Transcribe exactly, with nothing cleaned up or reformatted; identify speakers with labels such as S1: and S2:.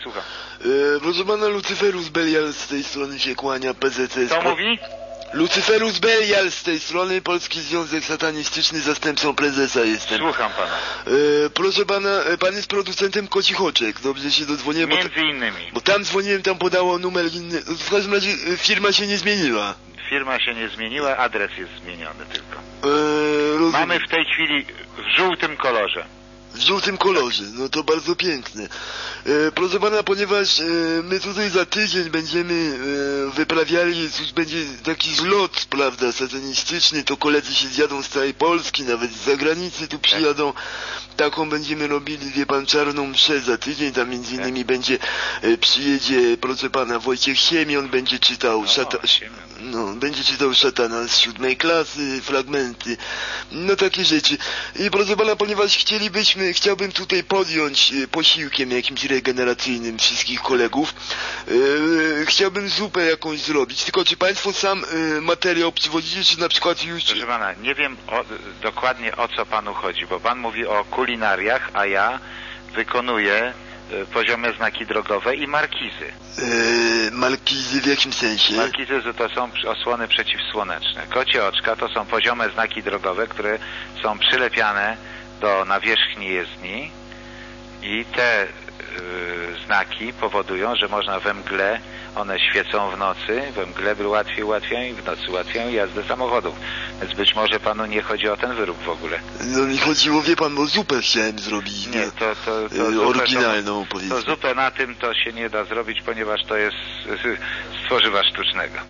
S1: słucham.
S2: E, proszę pana, Lucyferus Belial z tej strony się kłania, P Z C.
S1: Kto mówi?
S2: Lucyferus Belial z tej strony, Polski Związek Satanistyczny, zastępcą prezesa jestem.
S1: Słucham pana.
S2: E, proszę pana, e, pan jest producentem Kocich Oczek, dobrze się dodzwoniłem?
S1: Między
S2: bo,
S1: innymi.
S2: Bo tam dzwoniłem, tam podało numer inny, w każdym razie e, firma się nie zmieniła.
S1: Firma się nie zmieniła, adres jest zmieniony tylko.
S2: E,
S1: Mamy w tej chwili w żółtym kolorze.
S2: W żółtym kolorze, no to bardzo piękne. E, proszę pana, ponieważ e, my tutaj za tydzień będziemy e, wyprawiali, cóż, będzie taki zlot, prawda, satanistyczny, to koledzy się zjadą z całej Polski, nawet z zagranicy tu przyjadą. Taką będziemy robili, wie pan, czarną mszę za tydzień, tam między innymi będzie, e, przyjedzie, proszę pana, Wojciech Siemion, będzie czytał
S1: O,
S2: szata... No, będzie czytał szatana z siódmej klasy, fragmenty, no takie rzeczy. I proszę pana, ponieważ chcielibyśmy, chciałbym tutaj podjąć e, posiłkiem jakimś regeneracyjnym wszystkich kolegów, e, chciałbym zupę jakąś zrobić, tylko czy państwo sam e, materiał przywozicie, czy na przykład już...
S1: Proszę pana, nie wiem o, dokładnie o co panu chodzi, bo pan mówi o kulinariach, a ja wykonuję y, poziome znaki drogowe i markizy.
S2: E, markizy w jakim sensie?
S1: Markizy to są osłony przeciwsłoneczne. Kocie oczka to są poziome znaki drogowe, które są przylepiane do nawierzchni jezdni i te y, znaki powodują, że można we mgle, one świecą w nocy, we mgle łatwiej ułatwiają i w nocy ułatwiają jazdę samochodów. Więc być może panu nie chodzi o ten wyrób w ogóle.
S2: No mi chodziło, wie pan, bo zupę chciałem zrobić.
S1: Nie, to, to, to
S2: e,
S1: zupę,
S2: oryginalną,
S1: to,
S2: powiedzmy.
S1: to zupę na tym to się nie da zrobić, ponieważ to jest z tworzywa sztucznego.